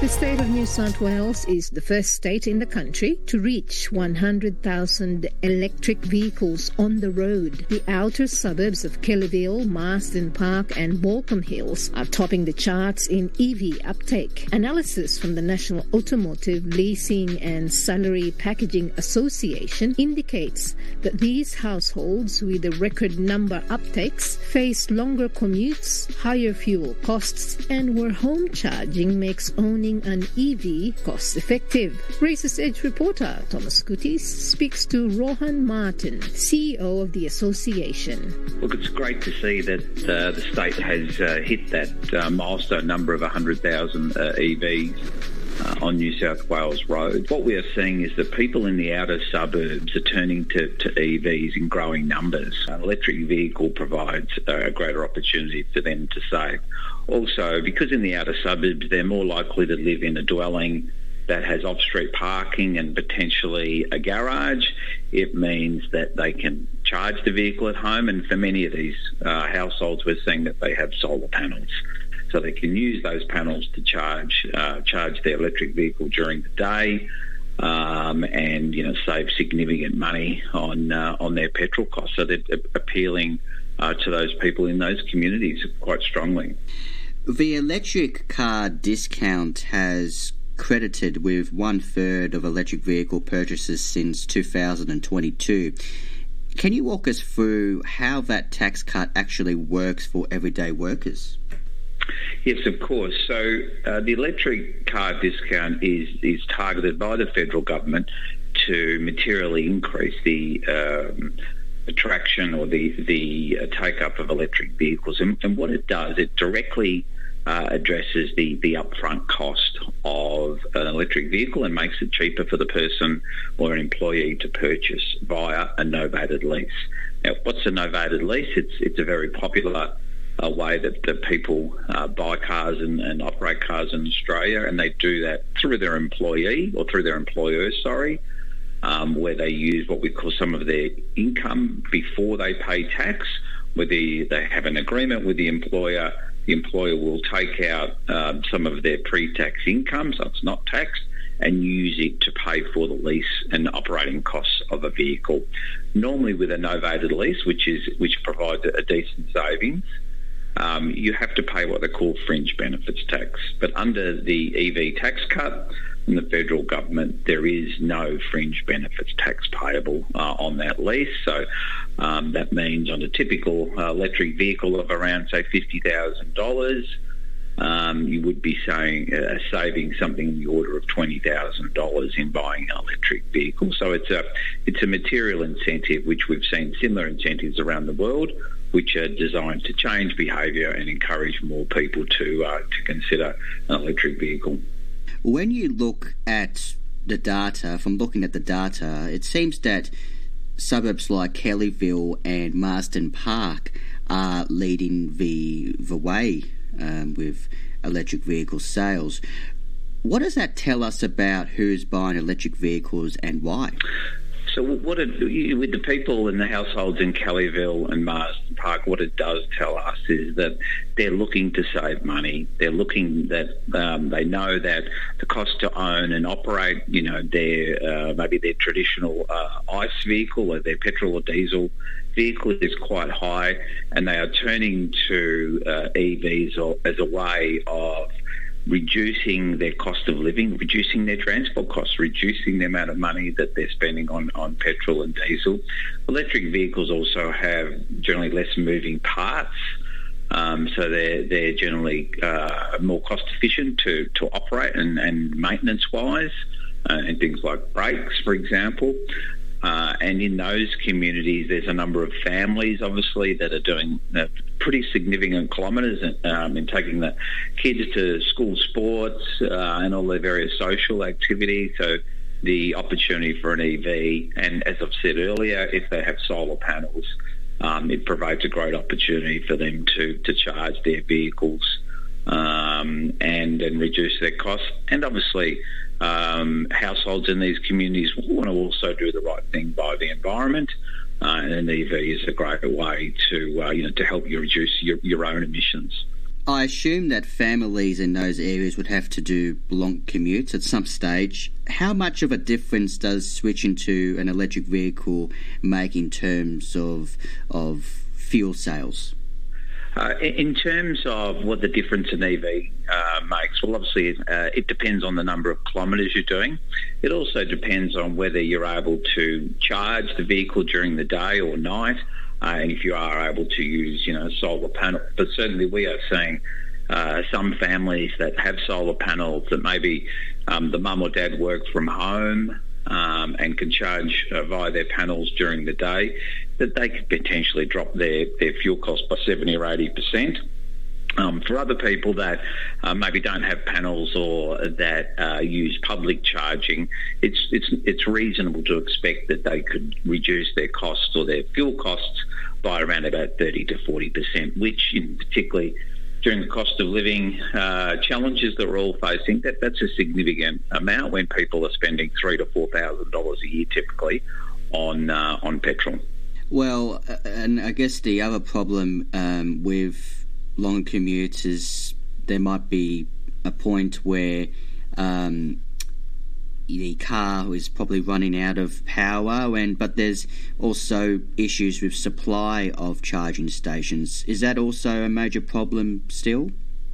The state of New South Wales is the first state in the country to reach 100,000 electric vehicles on the road. The outer suburbs of Kellyville, Marsden Park and Baulkham Hills are topping the charts in EV uptake. Analysis from the National Automotive Leasing and Salary Packaging Association indicates that these households with a record number uptakes face longer commutes, higher fuel costs, and where home charging makes owning an EV cost-effective. Racist Edge reporter Thomas Kutis speaks to Rohan Martin, CEO of the association. Look, it's great to see that the state has hit that milestone number of 100,000 EVs on New South Wales roads. What we are seeing is that people in the outer suburbs are turning to EVs in growing numbers. An electric vehicle provides a greater opportunity for them to save. Also, because in the outer suburbs, they're more likely to live in a dwelling that has off-street parking and potentially a garage. It means that they can charge the vehicle at home, and for many of these households, we're seeing that they have solar panels. So they can use those panels to charge their electric vehicle during the day, and save significant money on their petrol costs. So they're appealing to those people in those communities quite strongly. The electric car discount has credited with 1/3 of electric vehicle purchases since 2022. Can you walk us through how that tax cut actually works for everyday workers? Yes, of course. So the electric car discount is targeted by the federal government to materially increase the attraction or the take-up of electric vehicles. And what it does, it directly addresses the upfront cost of an electric vehicle and makes it cheaper for the person or an employee to purchase via a novated lease. Now, what's a novated lease? It's a very popular way that people buy cars and operate cars in Australia, and they do that through their employee or through their employer, where they use what we call some of their income before they pay tax. Whether they have an agreement with the employer will take out some of their pre-tax income, so it's not taxed, and use it to pay for the lease and operating costs of a vehicle. Normally with a novated lease, which provides a decent savings, you have to pay what they call fringe benefits tax. But under the EV tax cut from the federal government, there is no fringe benefits tax payable on that lease. So that means on a typical electric vehicle of around, say, $50,000, you would be saving something in the order of $20,000 in buying an electric vehicle. So it's a material incentive, which we've seen similar incentives around the world, which are designed to change behaviour and encourage more people to consider an electric vehicle. When you look at the data, from looking at the data, it seems that suburbs like Kellyville and Marsden Park are leading the way with electric vehicle sales. What does that tell us about who's buying electric vehicles and why? So with the people in the households in Kellyville and Marsden Park, what it does tell us is that they're looking to save money. They're looking that they know that the cost to own and operate, their maybe their traditional ICE vehicle or their petrol or diesel vehicle is quite high, and they are turning to EVs as a way of reducing their cost of living, reducing their transport costs, reducing the amount of money that they're spending on petrol and diesel. Electric vehicles also have generally less moving parts, so they're generally more cost efficient to operate and maintenance-wise, and things like brakes, for example. And in those communities, there's a number of families, obviously, that are doing pretty significant kilometres in taking the kids to school sports and all their various social activities. So the opportunity for an EV, and as I've said earlier, if they have solar panels, it provides a great opportunity for them to charge their vehicles and reduce their costs. And obviously, households in these communities want to also do the right thing by the environment, and an EV is a great way to help you reduce your own emissions. I assume that families in those areas would have to do long commutes at some stage. How much of a difference does switching to an electric vehicle make in terms of fuel sales? In terms of what the difference in EV makes, well, obviously it depends on the number of kilometres you're doing. It also depends on whether you're able to charge the vehicle during the day or night, and if you are able to use, solar panel. But certainly we are seeing some families that have solar panels that maybe the mum or dad work from home and can charge via their panels during the day, that they could potentially drop their fuel costs by 70 or 80%. For other people that maybe don't have panels or that use public charging, it's reasonable to expect that they could reduce their costs or their fuel costs by around about 30 to 40%, which in particularly during the cost of living challenges that we're all facing, that's a significant amount when people are spending $3,000 to $4,000 a year typically on petrol. Well, and I guess the other problem with long commutes is there might be a point where the car is probably running out of power, but there's also issues with supply of charging stations. Is that also a major problem still?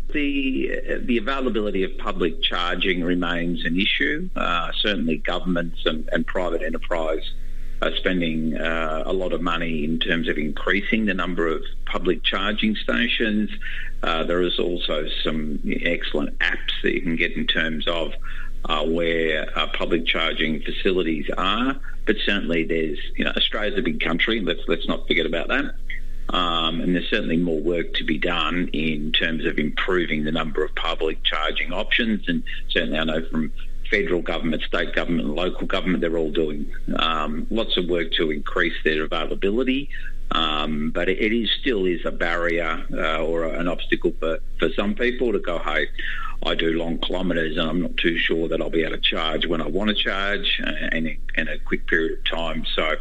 The availability of public charging remains an issue. Certainly governments and private enterprise are spending a lot of money in terms of increasing the number of public charging stations. There is also some excellent apps that you can get in terms of where public charging facilities are. But certainly there's, Australia's a big country, let's not forget about that. And there's certainly more work to be done in terms of improving the number of public charging options. And certainly I know from federal government, state government and local government, they're all doing lots of work to increase their availability. But it still is a barrier or an obstacle for some people to go, hey, I do long kilometres and I'm not too sure that I'll be able to charge when I want to charge in a quick period of time. So,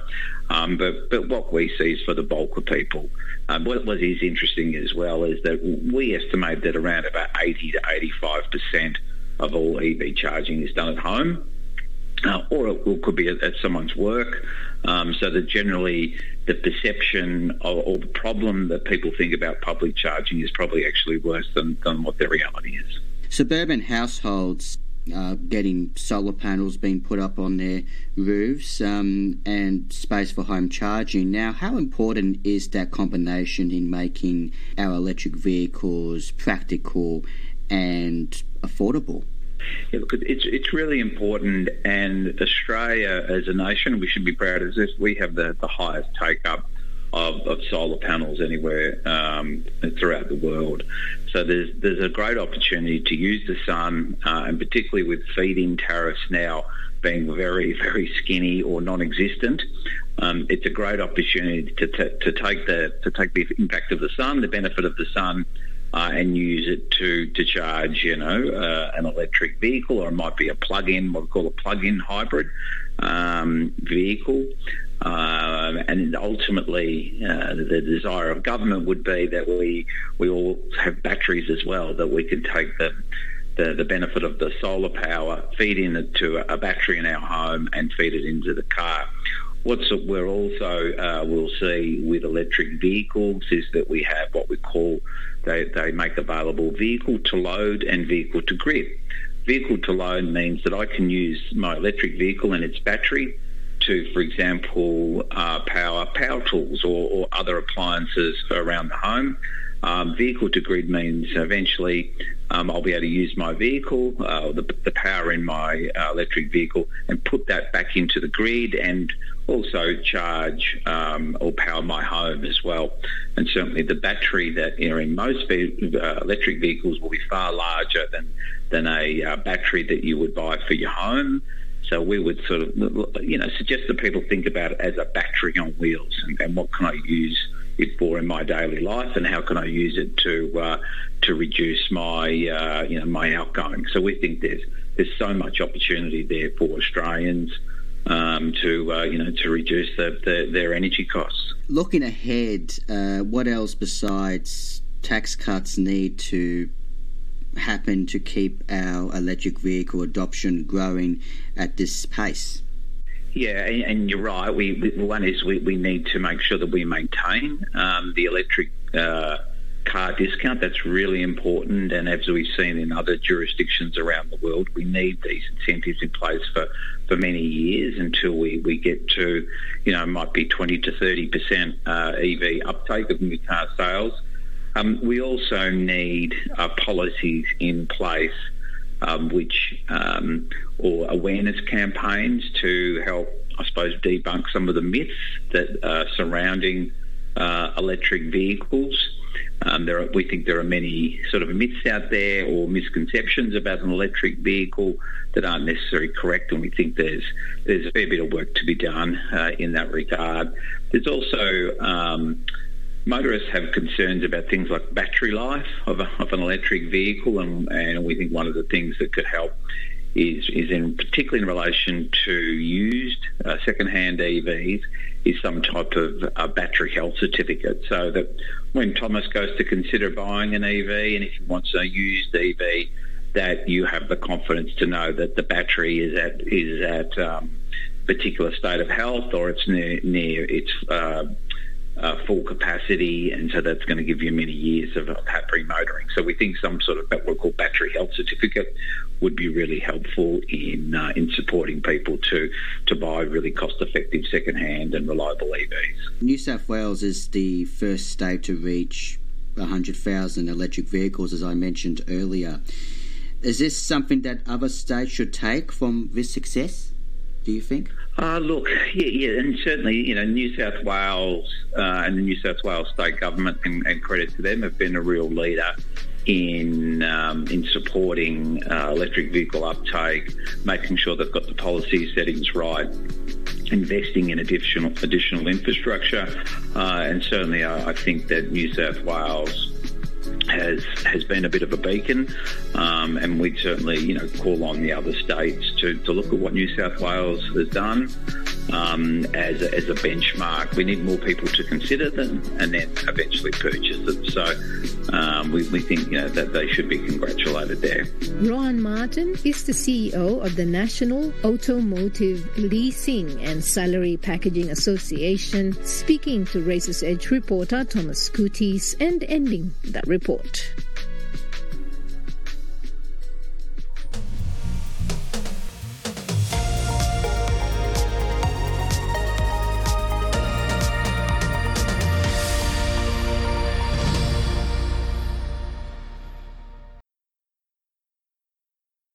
but what we see is for the bulk of people. What is interesting as well is that we estimate that around about 80 to 85% of all EV charging is done at home, or it could be at someone's work. So that generally the perception or the problem that people think about public charging is probably actually worse than what their reality is. Suburban households getting solar panels being put up on their roofs and space for home charging. Now, how important is that combination in making our electric vehicles practical and affordable? Yeah, look, it's really important, and Australia as a nation, we should be proud of this. We have the highest take-up of solar panels anywhere throughout the world. So there's a great opportunity to use the sun, and particularly with feed-in tariffs now being very, very skinny or non-existent. It's a great opportunity to take the impact of the sun, the benefit of the sun, and use it to charge, an electric vehicle, or it might be a plug-in, what we call a plug-in hybrid vehicle. And ultimately, the desire of government would be that we all have batteries as well, that we can take the benefit of the solar power, feed into a battery in our home and feed it into the car. We're also will see with electric vehicles is that we have what we call, they make available vehicle to load and vehicle to grid. Vehicle to load means that I can use my electric vehicle and its battery to, for example, power tools or other appliances around the home. Vehicle to grid means eventually I'll be able to use my vehicle, the power in my electric vehicle, and put that back into the grid and also charge or power my home as well. And certainly the battery that in most electric vehicles will be far larger than a battery that you would buy for your home. So we would sort of, suggest that people think about it as a battery on wheels, and what can I use it for in my daily life, and how can I use it to reduce my my outgoing. So we think there's so much opportunity there for Australians to reduce their energy costs. Looking ahead, what else besides tax cuts need to happen to keep our electric vehicle adoption growing at this pace? Yeah, and you're right. One is we need to make sure that we maintain the electric car discount. That's really important, and as we've seen in other jurisdictions around the world, we need these incentives in place for many years until we get to, might be 20 to 30% EV uptake of new car sales. We also need policies in place or awareness campaigns to help, I suppose, debunk some of the myths that are surrounding electric vehicles. We think there are many sort of myths out there or misconceptions about an electric vehicle that aren't necessarily correct, and we think there's a fair bit of work to be done in that regard. There's also motorists have concerns about things like battery life of an electric vehicle, and we think one of the things that could help is particularly in relation to used second-hand EVs, is some type of battery health certificate, so that when Thomas goes to consider buying an EV, and if he wants a used EV, that you have the confidence to know that the battery is at a particular state of health, or it's near its full capacity, and so that's going to give you many years of happy motoring. So we think some sort of what we call battery health certificate would be really helpful in supporting people to buy really cost-effective second-hand and reliable EVs. New South Wales is the first state to reach 100,000 electric vehicles, as I mentioned earlier. Is this something that other states should take from this success, do you think? Look, yeah, and certainly, New South Wales and the New South Wales state government, and credit to them, have been a real leader in supporting electric vehicle uptake, making sure they've got the policy settings right, investing in additional infrastructure, and certainly I think that New South Wales has been a bit of a beacon, and we'd certainly call on the other states to look at what New South Wales has done as a benchmark. We need more people to consider them and then eventually purchase them. So we think that they should be congratulated there. Ron Martin is the CEO of the National Automotive Leasing and Salary Packaging Association, speaking to Racer's Edge reporter Thomas Scooties and ending that report.